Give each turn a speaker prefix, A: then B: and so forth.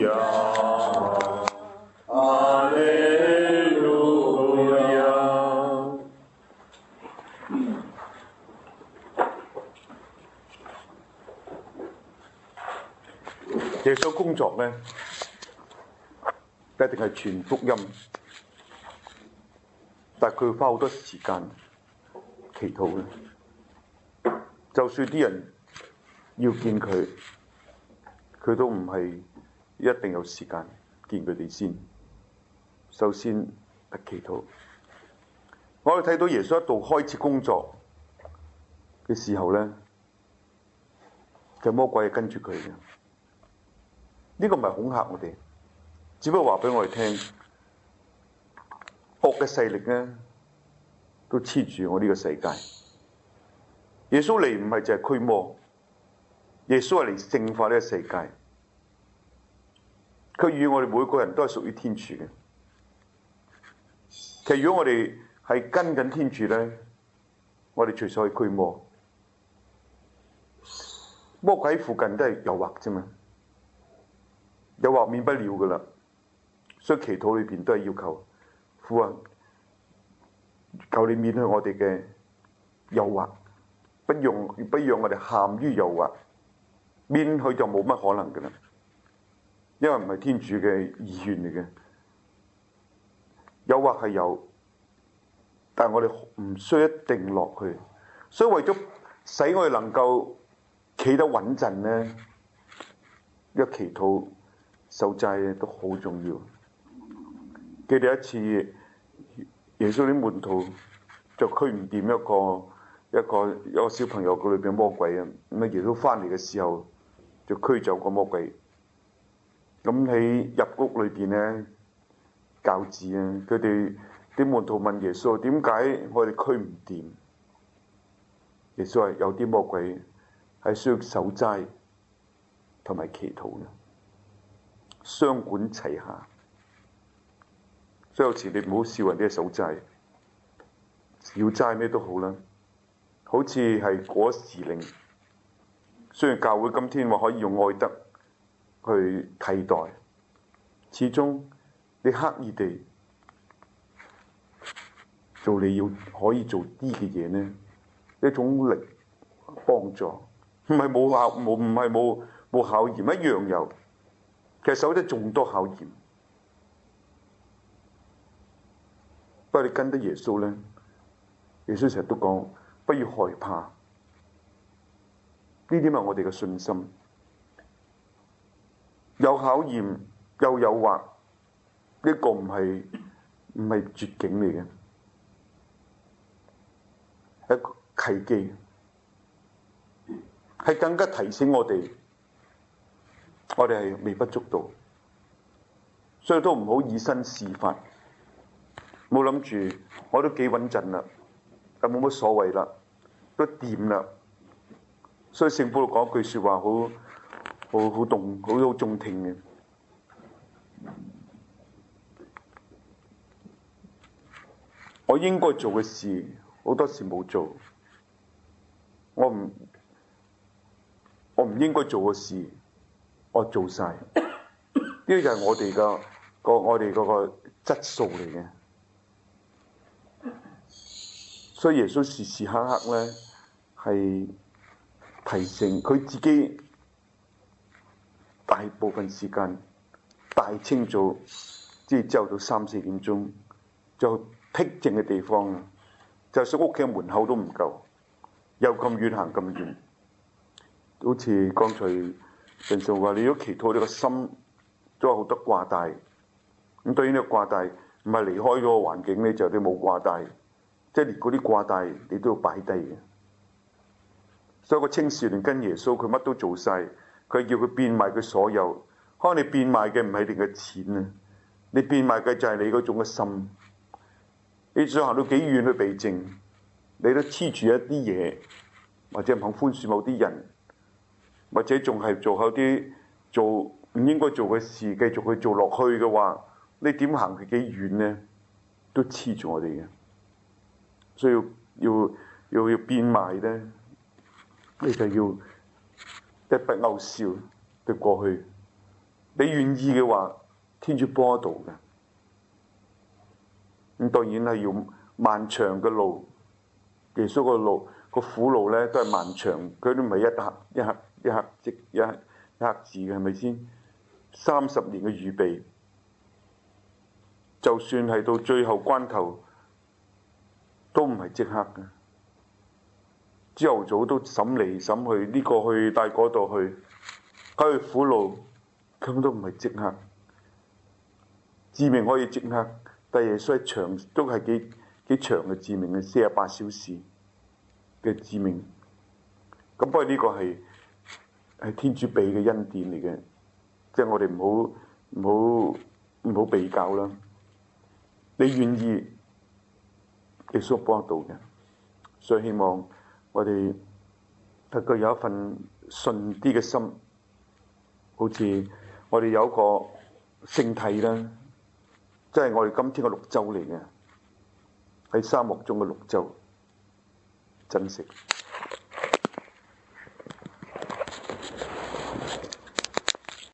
A: 亞，阿利路亞。耶穌工作呢，一定係傳福音，但係佢要花好多時間祈禱嘅。就算啲人要見佢，佢都唔係一定有時間見佢哋先。首先係祈禱。我哋睇到耶穌一度開始工作嘅時候呢，就魔鬼係跟住佢嘅。呢個唔係恐嚇我哋，只不過話俾我哋聽，惡嘅勢力呢都黐住我呢個世界。耶穌嚟唔係淨係驅魔，耶穌係嚟聖化呢個世界。佢與我哋每個人都係屬於天主嘅。其實如果我哋係跟緊天主呢，我哋隨時可以驅魔。魔鬼喺附近都係誘惑啫嘛，誘惑免不了噶啦。所以祈禱裏邊都係要求父啊，求你免去我哋嘅誘惑。不讓我哋陷於誘惑，免去就冇乜可能嘅啦，因為唔係天主嘅意願嚟嘅。誘惑係有，但係我哋唔需要一定落去。所以為咗使我哋能夠企得穩陣呢，呢個祈禱守齋都好重要。記得一次耶穌啲門徒就驅唔掂一個小朋友個裏邊魔鬼啊，咁啊耶穌翻嚟嘅時候就驅走個魔鬼。咁喺入屋裏邊咧，教子啊，佢哋啲門徒問耶穌：點解我哋驅唔掂？耶穌話：有啲魔鬼係需要守齋同埋祈禱嘅，雙管齊下。所以有時你唔好笑人哋守齋，要齋咩都好啦。好似係嗰時令，雖然教會今天話可以用愛德去替代，始終你刻意地做你要可以做啲嘅嘢呢，一種力幫助，唔係冇考驗，一樣有。其實守得仲多考驗，不過你跟得耶穌呢，耶穌成日都講。不要害怕，呢啲係我哋嘅信心。有考驗，有誘惑，呢個唔係絕境嚟嘅，係一個契機，係更加提醒我哋係微不足道，所以都唔好以身試法，冇諗住我都幾穩陣啦。冇乜所謂啦，都掂啦。所以聖保祿講一句説話好中聽嘅。我應該做嘅事好多時冇做，我唔應該做嘅事我做晒。呢個就係我哋嗰個質素嚟嘅。所以耶穌時時刻刻咧係提醒佢自己，大部分時間大清早，即係朝早3、4點鐘，就僻靜嘅地方，就算屋企門口都唔夠，又咁遠行咁遠。好似剛才陳紹話，你如果祈禱，你個心都有好多掛帶。咁對於呢個掛帶，唔係離開咗個環境咧，就你冇掛帶。即係連嗰啲掛帶你都要擺低嘅，所以個青少年跟耶穌，佢乜都做晒，佢叫佢變賣佢所有。可能你變賣嘅唔係你嘅錢啊，你變賣嘅就係你嗰種嘅心。你想行到幾遠去避靜，你都黐住一啲嘢，或者唔肯寬恕某啲人，或者仲係做好啲做唔應該做嘅事，繼續去做落去嘅話，你點行佢幾遠呢？都黐住我哋嘅。所以要變賣咧，你就要一筆勾銷對過去， 你願意嘅話，天主幫得到嘅。咁當然係要漫長嘅路，耶穌個路個苦路咧都係漫長，佢都唔係一刻即一刻字嘅，係咪先？30年嘅預備，就算係到最後關頭，都唔係即刻嘅。朝頭早都審嚟審去，呢個去帶嗰度去，去苦路，咁都唔係即刻。致命可以即刻，但耶穌係長，都係幾長嘅致命嘅48小時嘅致命。咁不過呢個係天主俾嘅恩典嚟嘅，即係我哋唔好比較啦。你願意，耶穌幫得到嘅。所以希望我哋能夠有一份順啲嘅心，好似我哋有一個聖體啦，即係我哋今天嘅綠洲嚟嘅，喺沙漠中嘅綠洲，珍惜。